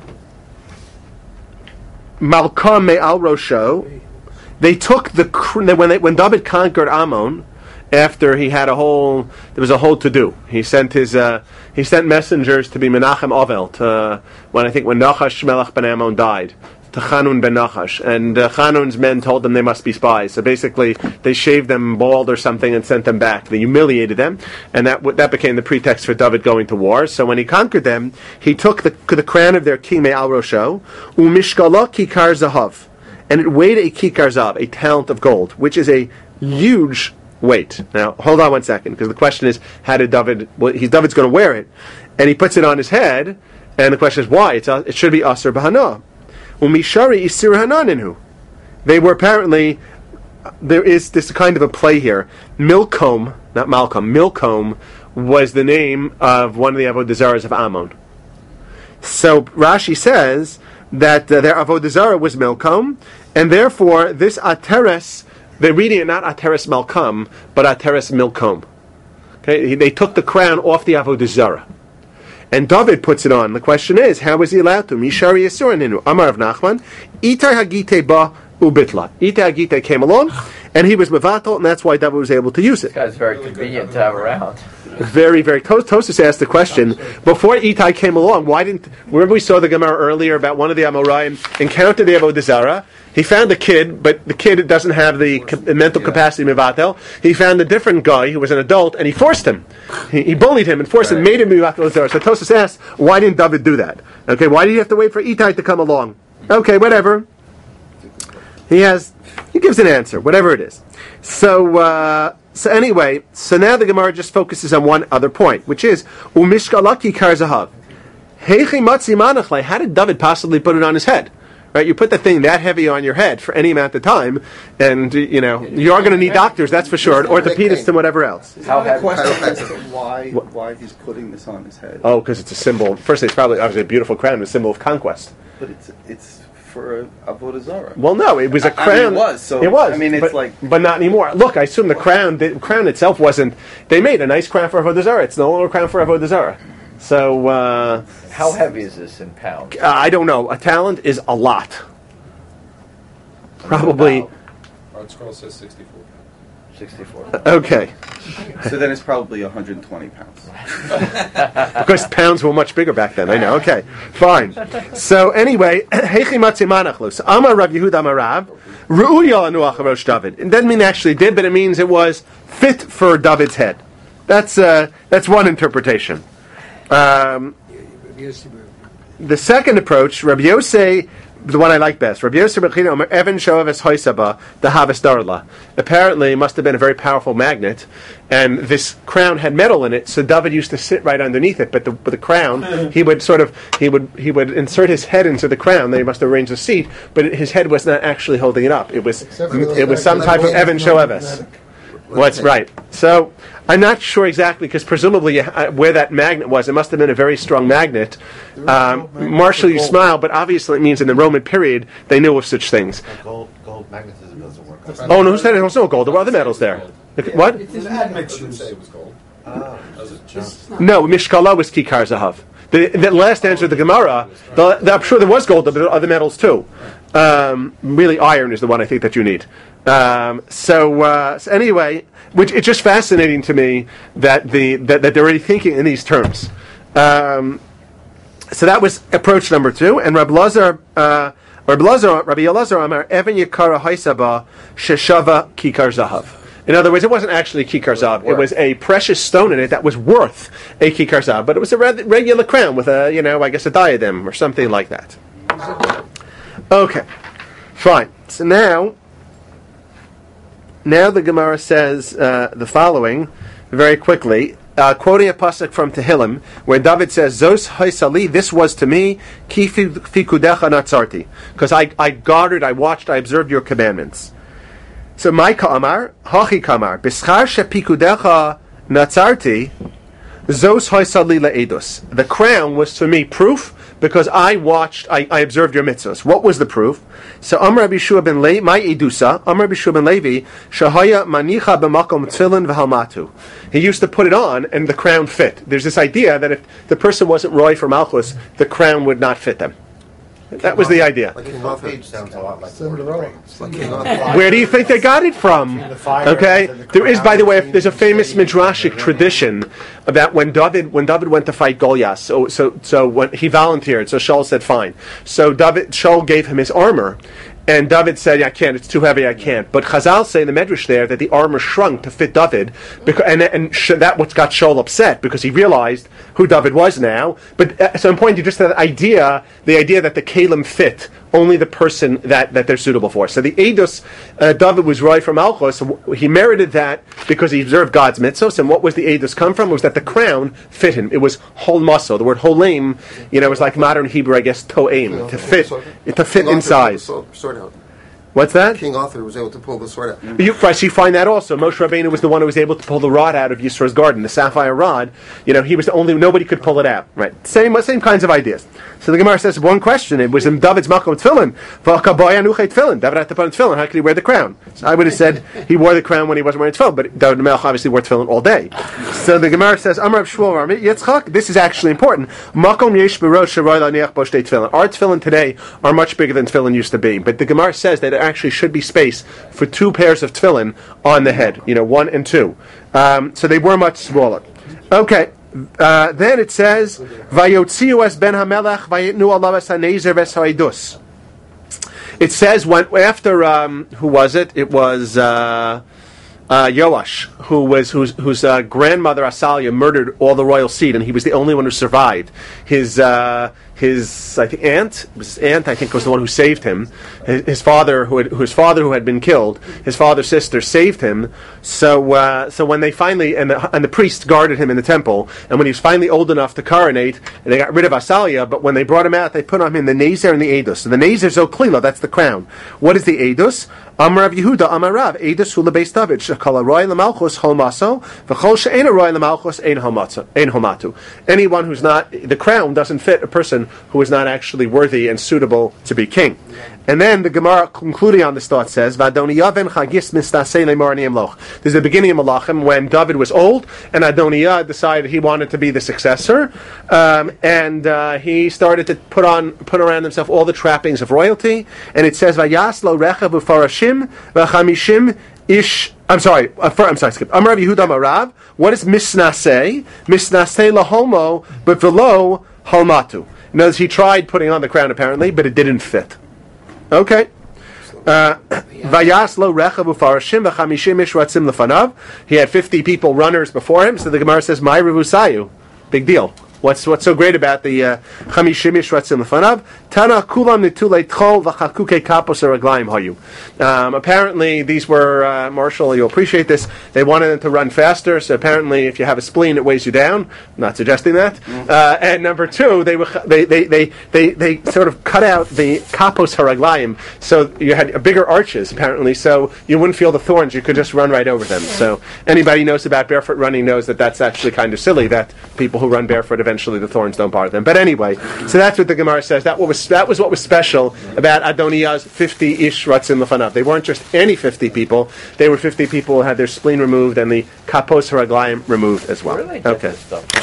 Malkam me'al Rosho. They took the cr- when they, when David conquered Ammon, after he had a whole there was a whole to do. He sent his uh, he sent messengers to be Menachem Ovel to when I think when Nachash Melech ben Ammon died. To Chanun ben Nachash, and uh, Chanun's men told them they must be spies. So basically, they shaved them bald or something and sent them back. They humiliated them, and that w- that became the pretext for David going to war. So when he conquered them, he took the, the crown of their king Me'al Rosho, umishkala kikar zahav, and it weighed a kikar zahav, a talent of gold, which is a huge weight. Now, hold on one second, because the question is, how did David? Well, he's David's going to wear it, and he puts it on his head, and the question is why? It's uh, it should be asur b'hana. Umishari isir hananinu. They were apparently, there is this kind of a play here. Milcom, not Malcolm, Milcom was the name of one of the Avodah Zarahs of Ammon. So Rashi says that uh, their Avodah Zarah was Milcom, and therefore this Ateres, they're reading it not Ateres Malcom, but Ateres Milcom. Okay, they took the crown off the Avodah Zarah. And David puts it on. The question is, how was he allowed to? Mishari Yisuraninu. Amar of Nachman. Itar Hagite ba ubitla. Itar Hagite came along, and he was mevatel, and that's why David was able to use it. This guy's very convenient to have around. Very, very. Tos- Tosas asked the question, before Itai came along, why didn't... Remember we saw the Gemara earlier about one of the Amoraim encountered the Avodah Zarah. He found a kid, but the kid doesn't have the ca- mental capacity mevatel. He found a different guy who was an adult, and he forced him. He, he bullied him and forced Right. him, made him mevatel Zarah. So Tosas asked, why didn't David do that? Okay, why did you have to wait for Itai to come along? Okay, whatever. He has... He gives an answer, whatever it is. So... Uh, So anyway, so now the Gemara just focuses on one other point, which is umishkalaki kar zahav. Heichi matzi manachle. How did David possibly put it on his head? Right, you put the thing that heavy on your head for any amount of time, and you know you are going to need doctors, that's for sure, and orthopedists and whatever else. How heavy? Question as to why why he's putting this on his head. Oh, because it's a symbol. First, it's probably obviously a beautiful crown, a symbol of conquest. But it's it's for Avodah Zarah. Well, no, it was a I- I crown. mean, it was, so, it was. I mean, it's but, like- but not anymore. Look, I assume the crown, the crown itself wasn't. They made a nice crown for Avodah Zarah. It's no longer a crown for Avodah Zarah. So, uh, How heavy is this in pounds? I don't know. A talent is a lot. Probably. Art Scroll says sixty-four. sixty-four. Okay. So then it's probably one hundred twenty pounds. Because pounds were much bigger back then. I know. Okay. Fine. So anyway, Heichi Matzi Manachlus. Amar Rav Yehuda Amar Rav. Ru'uya anu acharosh David. It doesn't mean actually did, but it means it was fit for David's head. That's uh, that's one interpretation. Um, the second approach, Rabbi Yosei, the one I like best, Rabbi Yosei Bechina Omer Evan Shoaves Hoisaba the Havas Darla. Apparently, it must have been a very powerful magnet, and this crown had metal in it. So David used to sit right underneath it. But the, but the crown, he would sort of he would he would insert his head into the crown. They must have arranged the seat, but his head was not actually holding it up. It was it was some type of Evan Shoaves. What's right? So I'm not sure exactly because presumably uh, where that magnet was, it must have been a very strong magnet. Um, Marshall, you smile, but obviously it means in the Roman period they knew of such things. Gold, gold magnetism doesn't work. Oh no, who said there was no gold? There were other metals there. What? It was admixtures. Say it was gold. Ah, Does it just? No, Mishkala was Kikar Zahav. The, the last answer to the Gemara, the, the, I'm sure there was gold, but there were other metals too. Um, really, iron is the one I think that you need. Um, so, uh, so anyway, which it's just fascinating to me that the that, that they're already thinking in these terms. Um, so that was approach number two, and Rabbi Lazar, uh, Rabbi Lazar, Rabbi Elazar Amar Evan Yikara Haisaba Sheshava Kikar Zahav. In other words, it wasn't actually Kikar Zahav. It was a precious stone in it that was worth a Kikar Zahav, but it was a re- regular crown with a, you know, I guess a diadem or something like that. Okay, fine. So now. Now the Gemara says uh, the following very quickly, uh, quoting a pasuk from Tehillim, where David says, "Zos haisali, this was to me, ki fikudecha natzarti," because I, I guarded, I watched, I observed your commandments. So my ka'amar, hachi kamar, bischar shepikudecha natzarti, Zos Hoysali Le'edus. The crown was to me proof because I watched, I, I observed your mitzvahs. What was the proof? So Amr Rabbi Shua ben Levi, my Edusa, Amr Rabbi Shua ben Levi, Shahaya Manicha b'makom tefillin v'halmatu. He used to put it on and the crown fit. There's this idea that if the person wasn't Roy for Malchus, the crown would not fit them. That was the idea. Like King Arthur sounds a lot like Cinderella. Like King Arthur. Where do you think they got it from? Okay, there is, by the way, there's a famous midrashic tradition about when David when David went to fight Goliath. So so so when he volunteered, so Shaul said fine. So David Shaul gave him his armor. And David said, yeah, I can't, it's too heavy, I can't. But Chazal say in the Medrash there that the armor shrunk to fit David, because, and, and sh- that what got Shaul upset, because he realized who David was now. But uh, so I'm pointing to just that idea, the idea that the Kalim fit only the person that, that they're suitable for. So the Eidos, uh, David was Roy from Malchus, so he merited that because he observed God's mitzvos. And what was the Eidos come from? It was that the crown fit him. It was holmaso. The word holim, you know, was like modern Hebrew, I guess, to'im, to fit, to fit in size. Sword out. What's that? King Arthur was able to pull the sword out. You, right, so you find that also. Moshe Rabbeinu was the one who was able to pull the rod out of Yisro's garden, the sapphire rod. You know, he was the only, nobody could pull it out. Right, same same kinds of ideas. So the Gemara says one question. It was in David's makom tefillin. Tefillin. David had to put on tefillin. How could he wear the crown? So I would have said he wore the crown when he wasn't wearing tefillin, but David Melch obviously wore tefillin all day. So the Gemara says, Amar Shmuel Yitzchak. This is actually important. Makom yesh b'rosh sharoy laniach bo shtei tefillin. Our tefillin today are much bigger than tefillin used to be, but the Gemara says that there actually should be space for two pairs of tefillin on the head. You know, one and two. Um, so they were much smaller. Okay. Uh, then it says, "Vayotziu es ben hamelach vayitnu alav es hanezer ves ha'idus." It says when after um, who was it? It was uh, uh, Yoash, who was whose whose uh, grandmother Asalia murdered all the royal seed, and he was the only one who survived. His uh, his I think aunt, his aunt I think was the one who saved him. His, his father, who had, his father who had been killed, his father's sister saved him. So uh, so when they finally and the and the priest guarded him in the temple, and when he was finally old enough to coronate, they got rid of Asalia. But when they brought him out, they put on him the Nezer and the Eidos. So the Nezer is Oklila, that's the crown. What is the Eidos? Amar Rav Yehuda, Amar Rav, Eidos Hula Beis David, Shekala Roy Lamalchus Holmaso, V'chol She'ena Roy Lamalchus Ein Homatu. Anyone who's not, the crown doesn't fit a person who is not actually worthy and suitable to be king. And then the Gemara concluding on this thought says, V'Adoniyah ben Chagis mistasei le'mar ani emloch. This is the beginning of Malachim when David was old and Adoniyah decided he wanted to be the successor, um, and uh, he started to put on put around himself all the trappings of royalty. And it says, Vayas lo rechav u'farashim v'chamishim ish. I'm sorry. Uh, for, I'm sorry. Skip. Amar Rav Yehuda Marav. What is misnasei? Misnasei lahomo, but velo halmatu. In other words, he tried putting on the crown apparently, but it didn't fit. Okay. Vayas lo rechav ufarashim v'chamishim ish ratzim lefanav. He had fifty people, runners before him. So the Gemara says, "My revusayu." Big deal. What's what's so great about the chamishim ish ratzim lefanav? Tana kulam nitulei tchol v'chakuke kapos araglayim hayu. Apparently, these were uh, Marshall. You'll appreciate this. They wanted them to run faster. So apparently, if you have a spleen, it weighs you down. I'm not suggesting that. Mm. Uh, and number two, they were they they, they they they sort of cut out the kapos haraglayim, so you had bigger arches apparently, so you wouldn't feel the thorns. You could just run right over them. So anybody who knows about barefoot running knows that that's actually kind of silly. That people who run barefoot eventually the thorns don't bother them. But anyway, so that's what the Gemara says. That what was that was what was special about Adoniyah's fifty ish ratzim lefanav. They weren't just any fifty people; they were fifty people who had their spleen removed and the kapos haraglayim removed as well. Where do they get okay. this stuff?